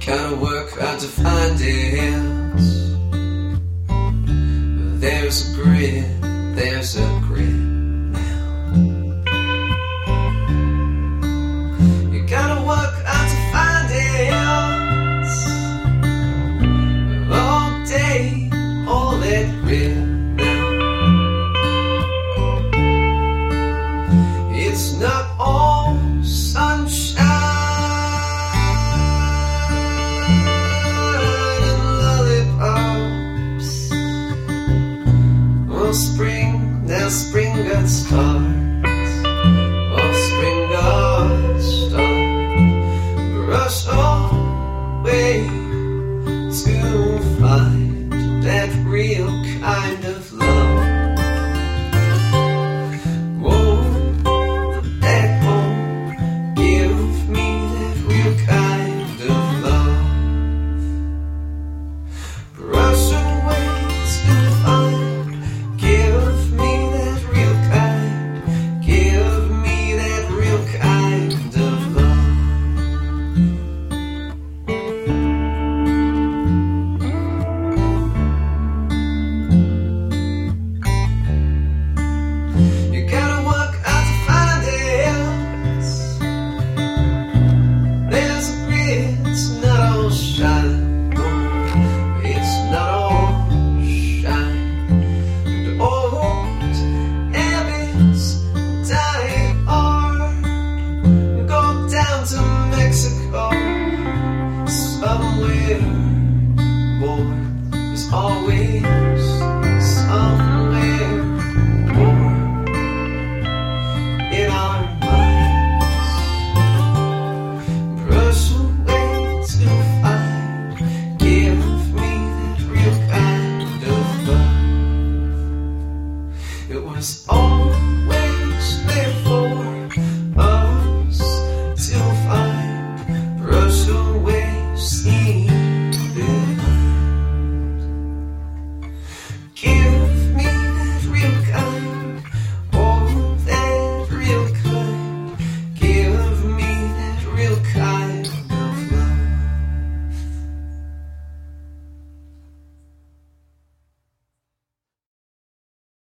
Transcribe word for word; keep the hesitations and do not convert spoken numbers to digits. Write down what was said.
Gotta work hard to find it. There's a grid, there's a grid now. You gotta work hard to find it. All day, all that grid now. It's not all sunshine. Spring, now spring got starts. Oh, spring got starts. Rush away to find that real kind of love. Won't, that won't give me that real kind of love. Rush away to find. Give me that real kind, give me that real kind of love. You gotta work hard to find it. There's a grid, it's not all shine. It's not all shine. Old habits die hard. Go down to Mexico.